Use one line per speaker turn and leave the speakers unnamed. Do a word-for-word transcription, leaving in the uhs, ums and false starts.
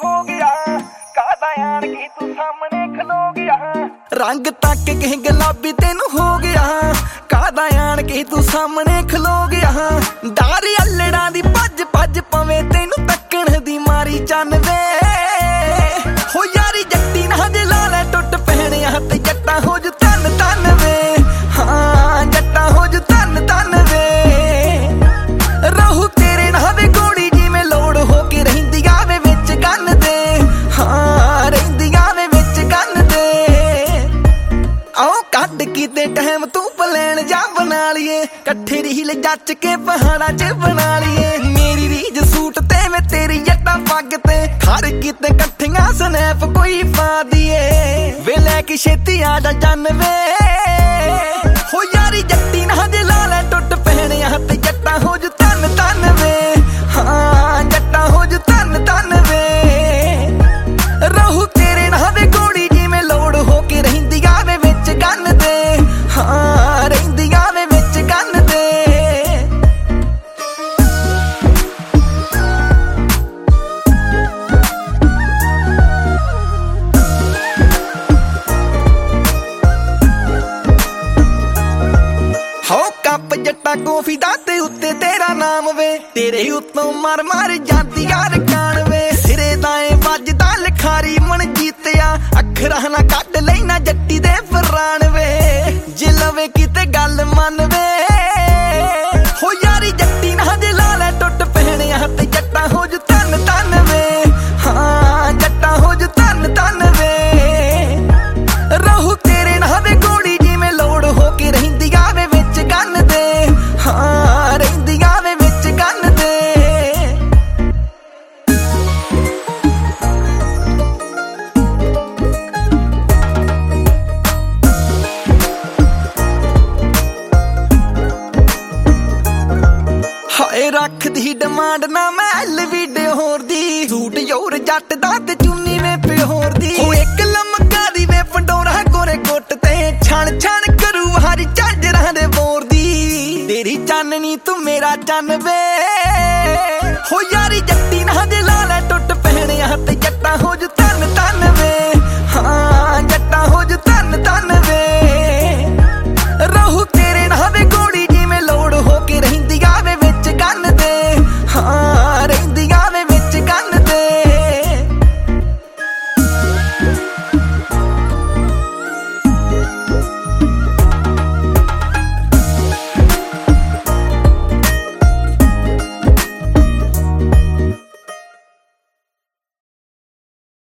हो गया कादा यार की तू सामने खलो गया रंग तक के गुलाबी तेनू हो गया कादा यार की तू सामने खलो गया डारी अल्लड़ा दी भज भज पवे तेनू तकण दी मारी चन वे हो यारी जट्टी ना जे ला लै टुट पैणे ते जट्टा हो जू तन तन वे हाँ जट्टा हो जू तन तन वे रहू तेरे ना वे गोड़ी जिवें लोड़ हो के रहिंदिया वे विच गन दे हाँ रहिंदिया वे विच गन दे आओ कट कीते टाइम तू प्लैन जा बना लिए कट्ठे रील जच के पहाड़ा च बना लिए मेरी रीज सूट ते मैं तेरी जट्टा पग ते हर किते कट्ठियां स्नैप कोई पा दिए वे लैके छेती आ जा जन वे हो यारी जट्टी ना जे ला लै टुट पैणे ते जट्टा हो जू तन तन वे हाँ जट्टा हो जू तन तन वे रहू तेरे ना वे गोड़ी जिवें लोड़ हो के रहिंदिया वे विच गन दे हाँ रहिंदिया वे विच गन दे हो कप जट्टा कॉफी दा ते उत्ते तेरा नाम वे तेरे उत्तों मार मार जाती यार कान वे सिरे दाएं वजदा लिखारी मन जीतिया अखरा ना कट लेना जट्टी दे फरान वे जे लवे किते गल मन वे हो यारी जट्टी ना जे ला लै टुट पैणे ते जट्टा हो जू तन तन वे हाँ जट्टा हो जू तन तन वे रहू तेरे ना वे गोड़ी जिवें लोड़ हो के रहिंदिया वे विच गन दे हाँ रहिंदिया वे विच गन दे हाए रख दी डिमांड ना मैं एल वीडियो होर दी सूट योर जट दा ते चुन्नी वे प्योर दी हो एक लमका दी वे पंडोरा गोरे गुट ते छण छण करू हरी झांजरां दे बोर दी तेरी चाननी तू मेरा चन वे हो यारी जट्टी ना जे